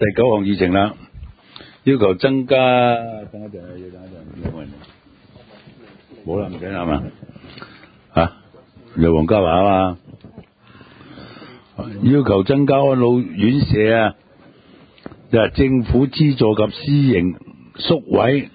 第9項議程啦，要求增加，等一陣，有冇人？冇啦，唔使係嘛？由黃家華啊嘛，要求增加安老院舍啊，政府資助及私營宿位。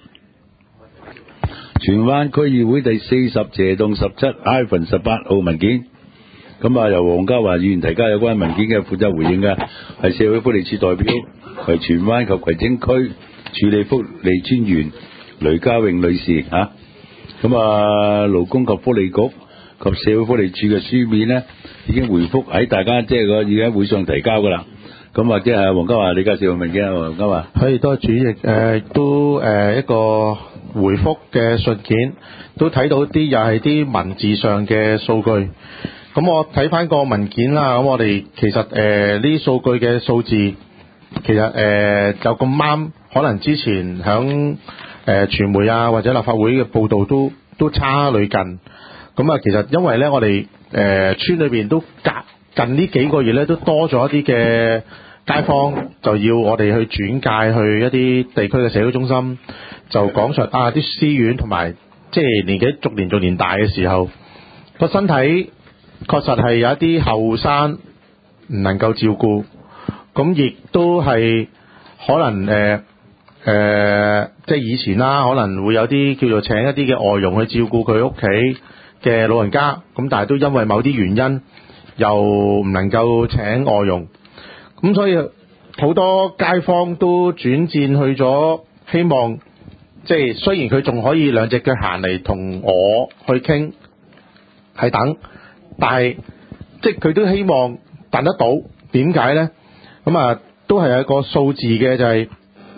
荃灣區議會第40謝動17-18號文件，咁由黃家華議員提交有關文件嘅負責回應嘅係社會福利署代表，係荃灣及葵青區處理福利專員雷家穎女士嚇。勞工及福利局及社會福利署嘅書面呢已經回覆喺大家已經喺會上提交噶啦。咁即係黃家華，你介紹文件啊，黃家華。 係，多謝主席。都一個回覆嘅信件，都睇到啲又係啲文字上嘅數據。咁我睇翻個文件啦，咁我哋其實呢啲數據嘅數字，其實就咁啱，可能之前響傳媒啊或者立法會嘅報道都差類近。咁其實因為咧我哋村裏邊都近呢幾個月咧都多咗一啲嘅街坊，就要我哋去轉介去一啲地區嘅社區中心，就講述啲私院同埋即係年紀逐年大嘅時候，個身體確實係有一啲後生唔能夠照顧，咁亦都係可能即係以前啦，可能會有啲叫做請一啲嘅外傭去照顧佢屋企嘅老人家，咁但係都因為某啲原因又唔能夠請外傭，咁所以好多街坊都轉戰去咗，希望即係雖然佢仲可以兩隻腳行嚟同我去傾係等，但係即係佢都希望等得到。點解呢？咁都係有一個數字嘅，就係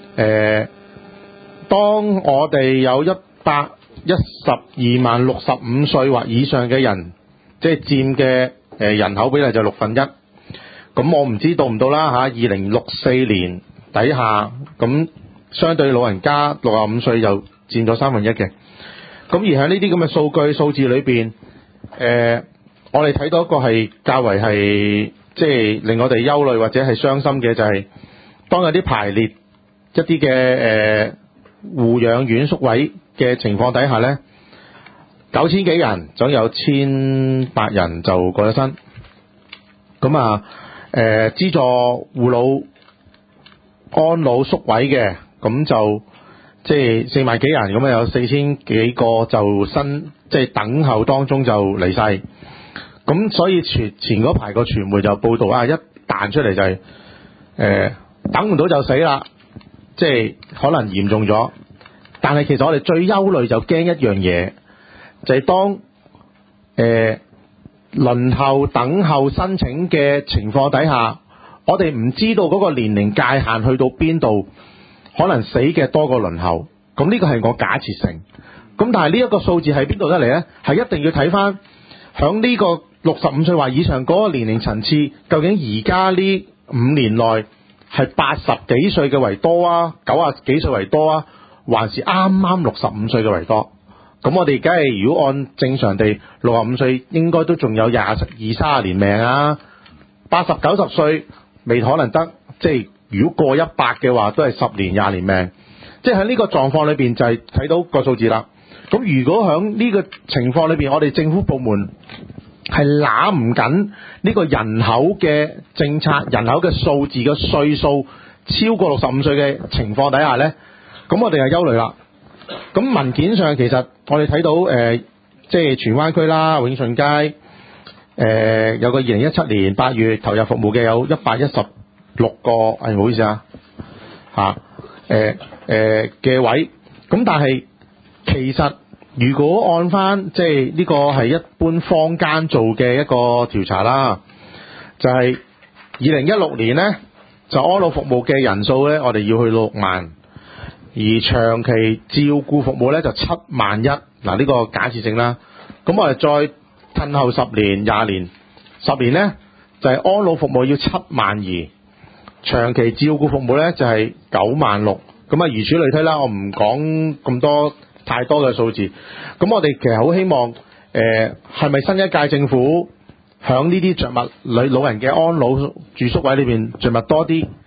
當我哋有112萬65歲或以上嘅人，即係佔嘅人口比例就1/6。咁我唔知道唔到啦嚇。2064年底下，咁相對老人家65歲就佔咗1/3嘅。咁而喺呢啲咁嘅數字裏邊，我哋睇到一個係較為係即係令我哋憂慮或者係傷心嘅，就係當有啲排列一啲嘅護養院宿位嘅情況底下呢，9000幾人，總有1800人就過咗身。咁資助護老安老宿位嘅，咁就即係4萬幾人，咁有4000幾個就即係等候當中就離世。咁所以前嗰排個傳媒就報道一彈出嚟就係等唔到就死啦，即係可能嚴重咗。但係其實我哋最憂慮就驚一樣嘢，就係當輪候等候申請嘅情況底下，我哋唔知道嗰個年齡界限去到邊度，可能死嘅多過輪候。咁呢個係我假設性。咁但係呢一個數字係邊度得嚟呢？係一定要睇翻響呢個65歲或以上嗰個年齡層次，究竟而家呢5年內係80幾歲嘅為多啊，90幾歲為多啊，還是啱啱65歲嘅為多？咁我哋梗係如果按正常地65歲應該都仲有20-30年命啊，80、90歲未可能得，即係如果過100嘅話都係10年、20年命。即係喺呢個狀況裏邊就係睇到個數字啦。咁如果喺呢個情況裏邊，我哋政府部門係拿唔緊呢個人口嘅政策、人口嘅數字嘅歲數超過65歲嘅情況底下呢，咁我哋係憂慮啦。咁文件上其實我哋睇到即係荃灣區啦，永順街有個2017年8月投入服務嘅有116個，唔好意思嘅位。咁但係其實如果按翻即係呢個係一般坊間做嘅一個調查啦，就係2016年呢，就安老服務嘅人數呢，我哋要去6萬。而長期照顧服務咧就71000，嗱呢個假設性啦。咁我哋再褪後10年、20年，10年咧就係安老服務要72000，長期照顧服務咧就係96000。咁如此類推啦，我唔講咁多太多嘅數字。咁我哋其實好希望係咪新一屆政府響呢啲着物老人嘅安老住宿位裏邊着物多啲？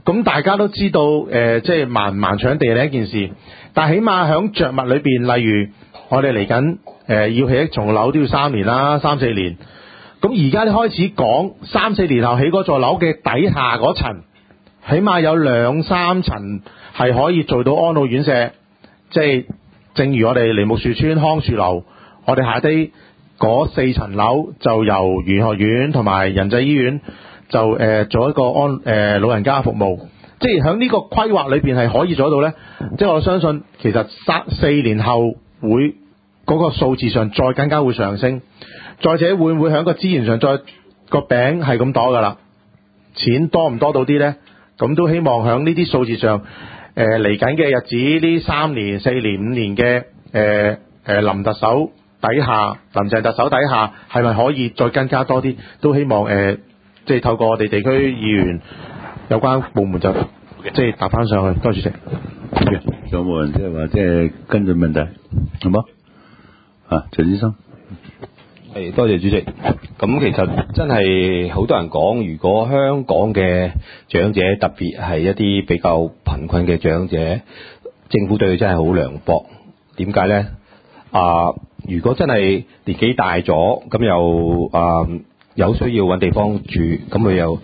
咁大家都知道即係盲唔盲搶地係一件事，但起碼響着物裏邊，例如我哋嚟緊要起一幢樓都要3年啦，3-4年。咁而家你開始講3-4年後起嗰座樓嘅底下嗰層，起碼有2-3層係可以做到安老院舍，即係正如我哋梨木樹村康樹樓，我哋下低嗰4層樓就由園學院同埋仁濟醫院就做一個老人家服務，即係喺呢個規劃裏邊係可以做到呢。即係我相信其實4年後會嗰個數字上再更加會上升。再者會唔會喺個資源上再個餅係咁多㗎啦？錢多唔多到啲呢？咁都希望喺呢啲數字上嚟緊嘅日子呢3年、4年、5年嘅林特首底下、林鄭特首底下係咪可以再更加多啲？都希望即係透過我哋地區議員有關部門就即係答翻上去。多謝主席。 有冇人即係話即係跟進問題？係冇啊，陳醫生。 多謝主席。咁其實真係好多人講，如果香港嘅長者，特別係一啲比較貧困嘅長者，政府對佢真係好涼薄。點解呢？如果真係年紀大咗，咁又有需要揾地方住，咁佢又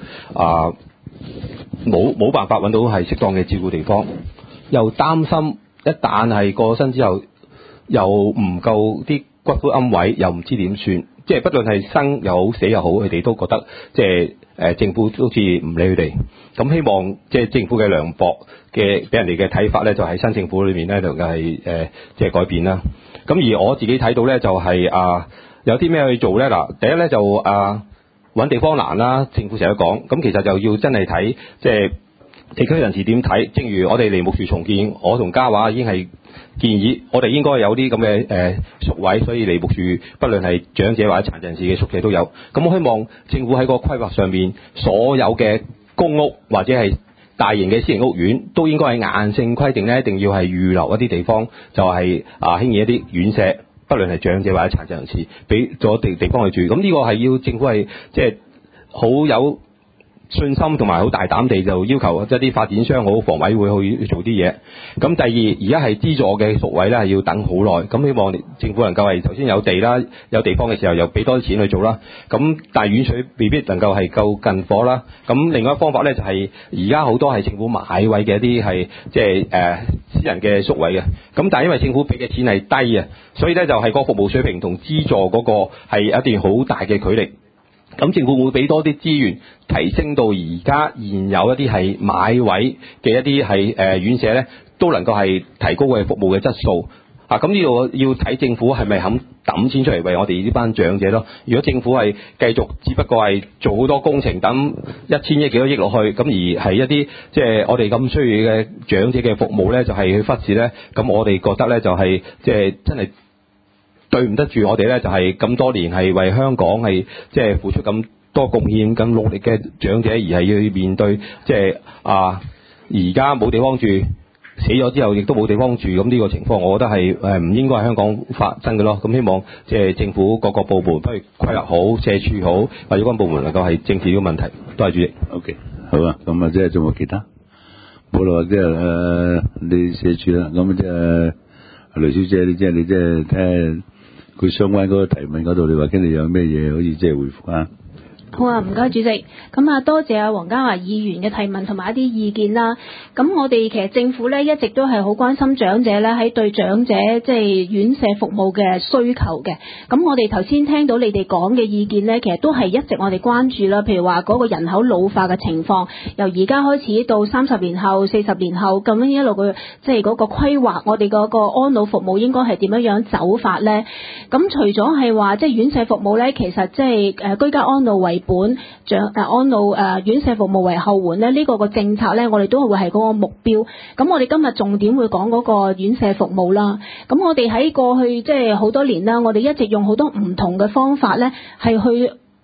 冇辦法揾到係適當嘅照顧地方，又擔心一旦係過身之後，又唔夠啲骨灰龕位，又唔知點算。即係不論係生又好死又好，佢哋都覺得即係政府好似唔理佢哋。咁希望即係政府嘅涼薄嘅俾人哋嘅睇法咧，就喺新政府裏面咧就係即係改變啦。咁而我自己睇到咧就係有啲咩去做咧？嗱，第一咧就揾地方難啦，政府成日都講。咁其實就要真係睇即係地區人士點睇。正如我哋梨木樹重建，我同嘉華已經係建議我哋應該有啲咁嘅宿位，所以梨木樹不論係長者或者殘疾人士嘅宿舍都有。咁我希望政府喺個規劃上面，所有嘅公屋或者係大型嘅私營屋苑都應該係硬性規定咧，一定要係預留一啲地方，就係興建一啲院舍，不論係長者或者殘疾人士，俾咗地方去住。咁呢個係要政府係即係好有信心同埋好大膽地就要求即係啲發展商好房委會去做啲嘢。咁第二，而家係資助嘅宿位咧係要等好耐，咁希望政府能夠係頭先有地啦，有地方嘅時候又俾多啲錢去做啦。咁但係遠水未必能夠係夠近火啦。咁另外一方法咧就係而家好多係政府買位嘅一啲係即係私人嘅宿位嘅。咁但係因為政府俾嘅錢係低啊，所以咧就係個服務水平同資助嗰個係一段好大嘅距離。咁政府會俾多啲資源，提升到而家現有一啲係買位嘅一啲係院舍咧，都能夠係提高嘅服務嘅質素。咁呢度要睇政府係咪肯抌錢出嚟為我哋呢班長者咯。如果政府係繼續只不過係做好多工程，抌1000億幾多億落去，咁而係一啲即係我哋咁需要嘅長者嘅服務咧，就係去忽視咧，咁我哋覺得咧就係即係真係對唔得住我哋咧，就係咁多年係為香港係即係付出咁多貢獻、咁努力嘅長者，而係要面對即係而家冇地方住，死咗之後亦都冇地方住，咁呢個情況，我覺得係唔應該喺香港發生嘅咯。咁希望即係政府各個部門，不如規劃好、社署好，或者有關部門能夠係正視呢個問題。多謝主席。 OK， 好啊，咁即係仲有其他？冇啦，即係你社署啦，咁即係雷小姐，你即係睇下佢相關嗰個提問嗰度，你話跟住有咩嘢可以即係回覆啊？ 好啊，唔該主席。咁多謝黃家華議員嘅提問同埋一啲意見啦。咁我哋其實政府咧一直都係好關心長者咧喺對長者即係院舍服務嘅需求嘅。咁我哋頭先聽到你哋講嘅意見咧，其實都係一直我哋關注啦。譬如話嗰個人口老化嘅情況，由而家開始到30年後、40年後咁樣一路嘅即係嗰個規劃，我哋嗰個安老服務應該係點樣走法咧？咁除咗係話即係院舍服務咧，其實即係居家安老為本安老院舍服務為後援咧，呢個政策咧，我哋都會係嗰個目標。咁我哋今日重點會講嗰個院舍服務啦。咁我哋喺過去即係好多年啦，我哋一直用好多唔同嘅方法咧，係去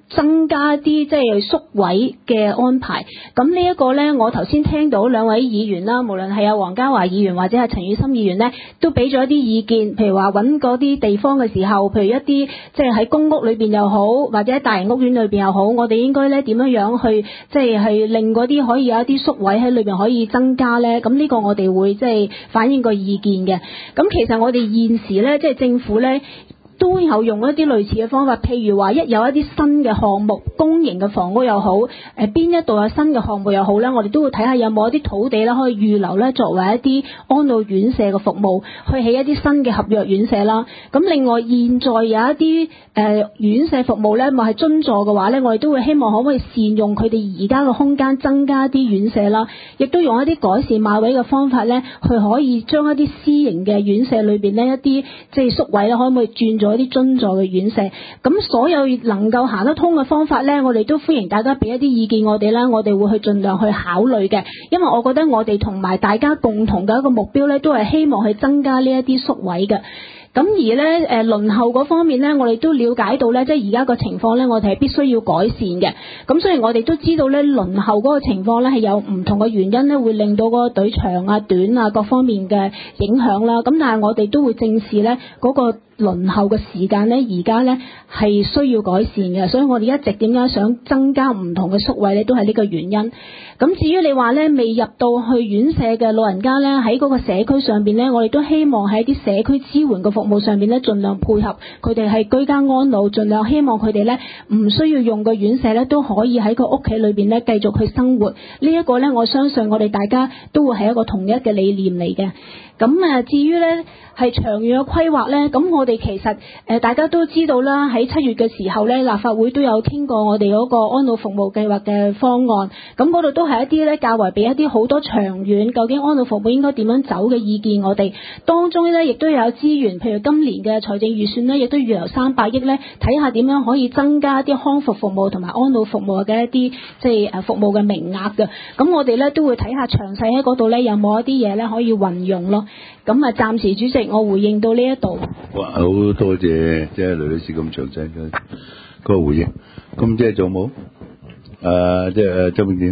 增加啲即係宿位嘅安排。咁呢一個呢，我頭先聽到兩位議員啦，無論係黃家華議員或者係陳宇森議員呢，都俾咗一啲意見，譬如話揾嗰啲地方嘅時候，譬如一啲即係喺公屋裏邊又好，或者喺大型屋苑裏邊又好，我哋應該呢點樣去即係令嗰啲可以有一啲宿位喺裏邊可以增加呢？咁呢個我哋會即係反映個意見嘅。咁其實我哋現時呢，即係政府呢，都有用一啲類似嘅方法，譬如話一有一啲新嘅項目，公營嘅房屋又好，邊一度有新嘅項目又好咧，我哋都會睇下有冇一啲土地啦，可以預留咧作為一啲安老院舍嘅服務，去起一啲新嘅合約院舍啦。咁另外現在有一啲院舍服務咧，咪係津助嘅話咧，我哋都會希望可唔可以善用佢哋而家嘅空間，增加一啲院舍啦，亦都用一啲改善買位嘅方法咧，去可以將一啲私營嘅院舍裏邊呢，一啲即係宿位咧，可唔可以轉咗一啲津助嘅院舍？咁所有能夠行得通嘅方法咧，我哋都歡迎大家俾一啲意見我哋啦，我哋會去盡量去考慮嘅。因為我覺得我哋同埋大家共同嘅一個目標咧，都係希望去增加呢一啲宿位嘅。咁而咧輪候嗰方面咧，我哋都了解到咧，即係而家個情況咧，我哋係必須要改善嘅。咁雖然我哋都知道咧，輪候嗰個情況咧係有唔同嘅原因咧，會令到嗰個隊長啊、短啊各方面嘅影響啦。咁但係我哋都會正視咧嗰個輪候嘅時間咧，而家咧係需要改善嘅。所以我哋一直點解想增加唔同嘅宿位咧，都係呢個原因。咁至於你話咧，未入到去院舍嘅老人家咧，喺嗰個社區上邊咧，我哋都希望喺啲社區支援嘅服務上邊咧，盡量配合佢哋係居家安老，盡量希望佢哋咧唔需要用個院舍咧，都可以喺個屋企裏邊咧繼續去生活。呢一個咧，我相信我哋大家都會係一個同一嘅理念嚟嘅。咁至於咧係長遠嘅規劃咧，咁我哋其實大家都知道啦，喺7月嘅時候咧，立法會都有傾過我哋嗰個安老服務計劃嘅方案，咁嗰度都係一啲咧較為俾一啲好多長遠究竟安老服務應該點樣走嘅意見，我哋當中咧亦都有資源，譬如今年嘅財政預算咧，亦都預留300億咧，睇下點樣可以增加一啲康復服務同埋安老服務嘅一啲即係服務嘅名額嘅。咁我哋咧都會睇下詳細喺嗰度咧有冇一啲嘢咧可以運用咯。咁暫時主席我回應到呢一度。 哇，好多謝即係雷女士咁詳細嘅個回應。咁即係仲冇？即係周永健。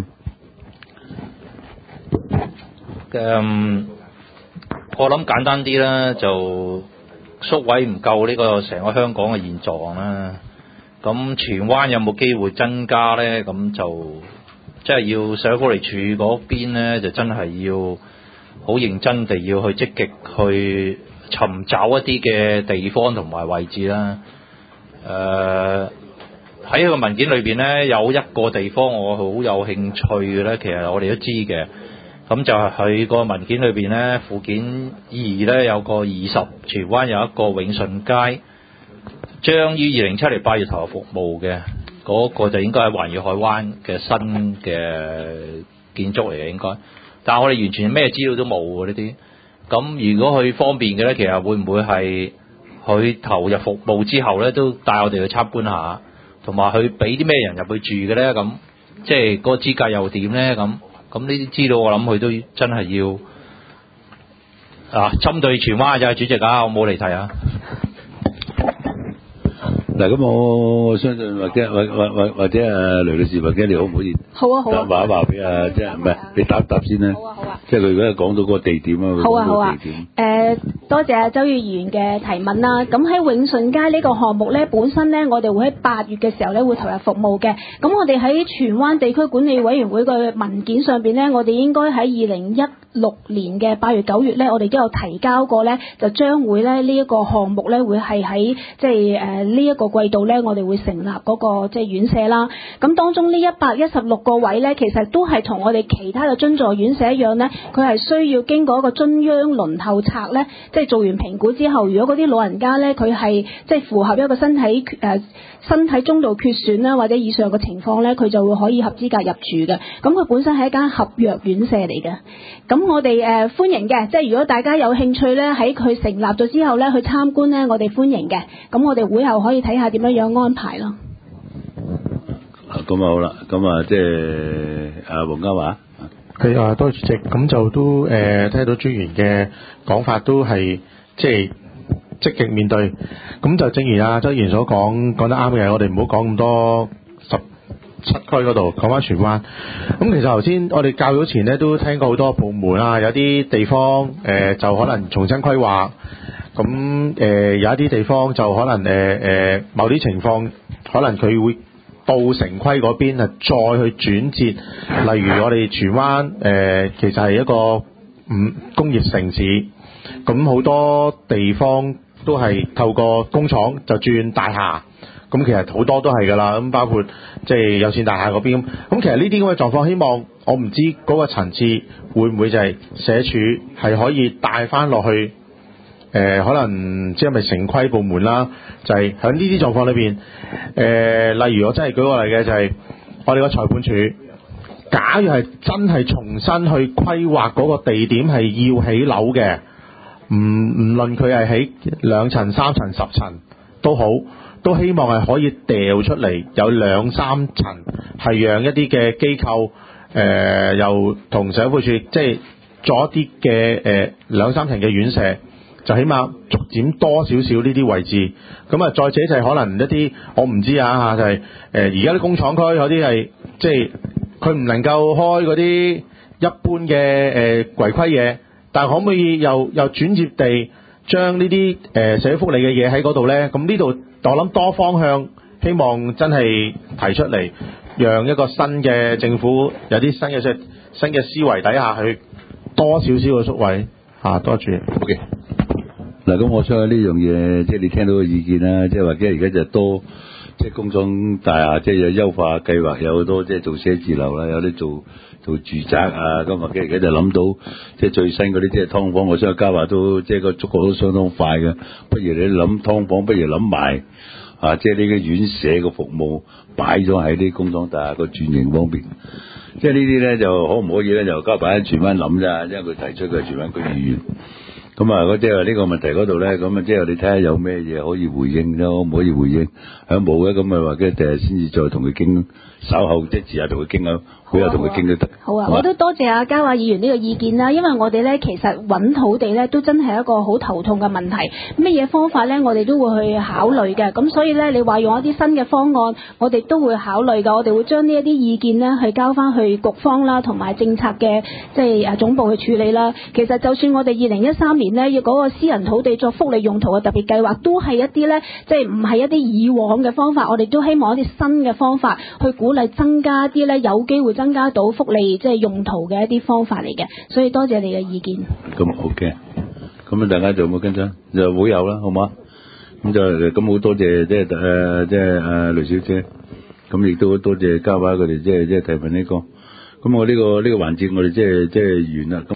我諗簡單啲啦，就宿位唔夠呢個成個香港嘅現狀啦。咁荃灣有冇機會增加咧？咁就即係要社會福利署嗰邊咧，就真係要好認真地要去積極去尋找一啲嘅地方同埋位置啦。喺個文件裏邊咧，有一個地方我好有興趣嘅咧，其實我哋都知嘅。咁就係佢個文件裏邊咧，附件2咧有個20，荃灣有一個永順街，將於2007年8月投入服務嘅，嗰個就應該喺環宇海灣嘅新嘅建築嚟嘅應該。但係我哋完全咩資料都冇喎呢啲。咁如果佢方便嘅咧，其實會唔會係佢投入服務之後咧，都帶我哋去參觀下，同埋佢俾啲咩人入去住嘅咧？咁即係嗰個資格又點咧？咁呢啲資料我諗佢都真係要針對荃灣就係主席啊，我冇離題啊。 嗱，咁我相信或者雷女士或者你可唔可以好啊話一話俾即係唔係你答一答先啦。 好啊。 即係佢而家講到嗰個地點啊。 好啊。多謝周宇議員嘅提問啦。咁喺永順街呢個項目咧，本身咧我哋會喺8月嘅時候咧會投入服務嘅。咁我哋喺荃灣地區管理委員會嘅文件上邊咧，我哋應該喺2016年嘅8月9月咧，我哋都有提交過咧，就將會咧呢一個項目咧會係喺即係呢一個季度咧，我哋會成立嗰個即係院舍啦。咁當中呢116個位咧，其實都係同我哋其他嘅津助院舍一樣咧，佢係需要經過一個中央輪候冊咧，即係做完評估之後，如果嗰啲老人家咧佢係即係符合一個身體中度缺損啦或者以上嘅情況咧，佢就會可以合資格入住嘅。咁佢本身係一間合約院舍嚟嘅。咁我哋歡迎嘅，即係如果大家有興趣咧，喺佢成立咗之後咧去參觀咧，我哋歡迎嘅。咁我哋會後可以睇下點樣安排咯。 咁好啦，咁即係黃家華。 佢多謝主席，咁就都聽到專員嘅講法都係即係積極面對，咁就正如周議員所講得啱嘅，我哋唔好講咁多區嗰度，講翻荃灣。咁其實頭先我哋較早前咧都聽過好多部門啊，有啲地方就可能重新規劃，咁有一啲地方就可能某啲情況可能佢會到城規嗰邊啊再去轉接，例如我哋荃灣其實係一個工業城市，咁好多地方都係透過工廠就轉大廈。咁其實好多都係㗎啦，咁包括即係有線大廈嗰邊咁其實呢啲咁嘅狀況，希望我唔知嗰個層次會唔會就係社署係可以帶翻落去可能即係咪城規部門啦，就係喺呢啲狀況裏邊例如我真係舉個例嘅就係我哋個裁判處，假如係真係重新去規劃嗰個地點係要起樓嘅，唔論佢係起2層、3層、10層都好。都希望係可以掉出嚟，有2、3層係讓一啲嘅機構又同社會處即係做一啲嘅2、3層嘅院舍，就起碼逐漸多少少呢啲位置。咁啊，再者就係可能一啲我唔知啊嚇，就係而家啲工廠區有啲係即係佢唔能夠開嗰啲一般嘅違規嘢，但係可唔可以又轉接地將呢啲社會福利嘅嘢喺嗰度咧？咁呢度。我諗多方向，希望真係提出嚟，讓一個新嘅政府有啲新嘅思維底下去多少少嘅宿位嚇，多謝。 OK。嗱，咁我相信呢樣嘢，即係你聽到嘅意見啦，即係或者而家就多，即係工廠大廈，即係有優化計劃，有好多即係做寫字樓啦，有啲做住宅啊，咁或者而家就諗到，即係最新嗰啲即係劏房，我相信嘉華都即係個速度都相當快嘅。不如你諗劏房，不如諗埋啊，即係呢個院舍嘅服務擺咗喺啲工廠大廈個轉型方面。即係呢啲咧就可唔可以咧？就交擺喺荃灣諗咋，因為佢提出嘅荃灣區議員。咁啊，即係呢個問題嗰度咧，咁啊，即係你睇下有咩嘢可以回應啫，可唔可以回應？響冇嘅，咁啊，或者第日先至再同佢傾，稍後即係遲下同佢傾啊，佢又同佢傾都得。 好啊，我都多謝阿嘉華議員呢個意見啦，因為我哋咧其實揾土地咧都真係一個好頭痛嘅問題，乜嘢方法咧我哋都會去考慮嘅，咁所以咧你話用一啲新嘅方案，我哋都會考慮嘅，我哋會將呢一啲意見咧去交翻去局方啦，同埋政策嘅即係總部去處理啦。其實就算我哋2013年咧要嗰個私人土地作福利用途嘅特別計劃，都係一啲咧即係唔係一啲以往嘅方法，我哋都希望一啲新嘅方法去鼓勵增加啲咧有機會增加到福利即係用途嘅一啲方法嚟嘅，所以多謝你嘅意見。 咁好嘅，咁啊大家就冇跟進，就會有啦，好嘛？咁就咁好多謝即係雷小姐，咁亦都多謝嘉華佢哋即係提問呢個，咁我呢個環節我哋即係完啦。